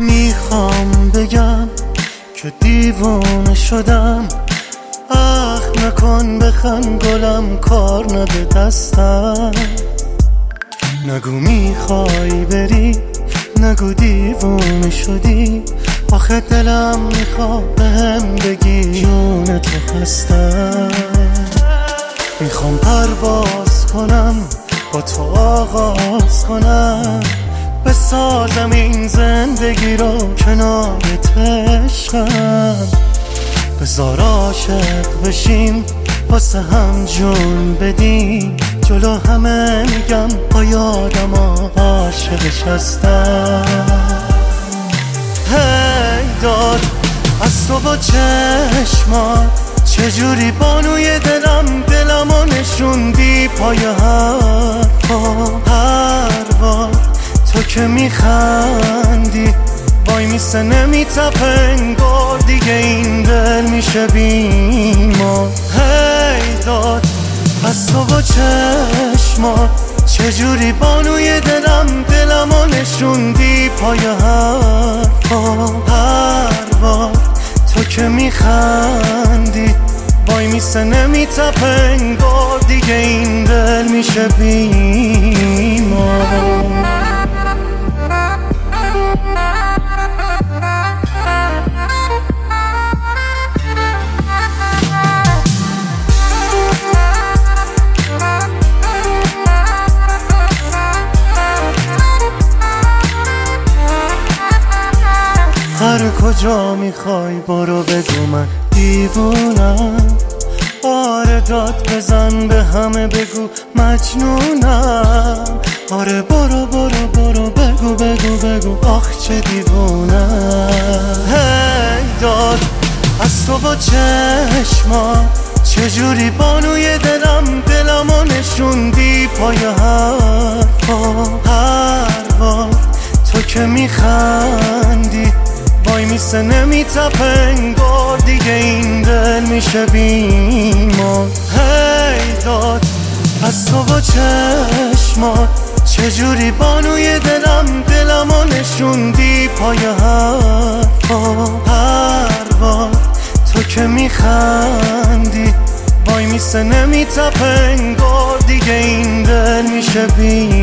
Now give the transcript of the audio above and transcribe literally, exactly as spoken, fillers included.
میخوام بگم که دیوانه شدم، اخ نکن بخند گلم کار نده دستم. نگو میخوای بری، نگو دیوانه شدی، آخه دلم میخواد بهم بگی جون تو هستم. میخوام پرواز کنم با تو آغاز کنم، بسازم این زندگی رو کنارت عشقم. بذار عاشق بشیم واسه هم جون بدیم، جلو همه میگم با یادم عاشقش هستم. هی داد از تو با چشمات، چجوری بانوی دلم دلمو نشوندی پای حرفا. هر بار تو که میخندی وای میسه نمیتپه انگار دیگه این دل میشه بیمار. هی داد از تو با چشمات، چجوری بانوی دلم دلمو نشوندی پای حرفا. هر بار تو که میخندی وای میسه نمیتپه انگار دیگه این دل میشه بیمار. هر کجا میخوای برو بگو من دیوونم، آره داد بزن به همه بگو مجنونم. آره برو برو برو بگو بگو بگو آخ چه دیوونم. هی داد از تو با چشمات، چجوری بانوی دلم دلمو نشوندی پای حرفا. هر بار تو که میخندی وای میسه نمیتپه انگار دیگه این دل میشه بیمار. هی داد از تو با چشمات، چجوری بانوی دلم دلمو نشوندی پای حرفا. هر بار تو که میخندی وای میسه نمیتپه انگار دیگه این دل میشه بیمار.